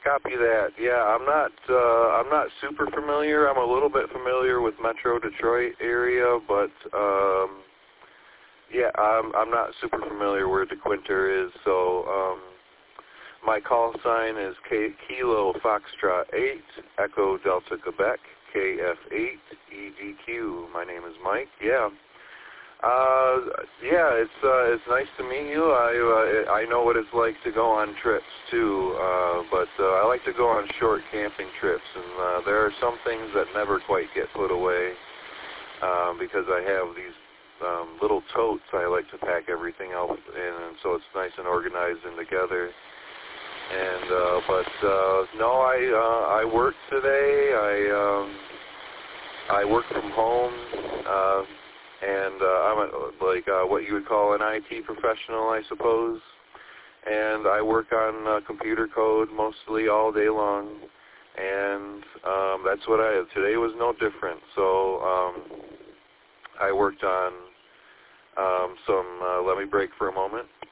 Copy that. Yeah, I'm not super familiar. I'm a little bit familiar with Metro Detroit area, but yeah, I'm not super familiar where DeQuinter is. So my call sign is Kilo Foxtrot 8 Echo Delta Quebec KF8 EDQ. My name is Mike. Yeah. Yeah, it's nice to meet you. I know what it's like to go on trips too, but I like to go on short camping trips, and there are some things that never quite get put away because I have these little totes I like to pack everything else in, and so it's nice and organized and together. And no, I work today. I work from home. And I'm what you would call an IT professional, I suppose. And I work on computer code mostly all day long. And that's what today was no different. So I worked on let me break for a moment.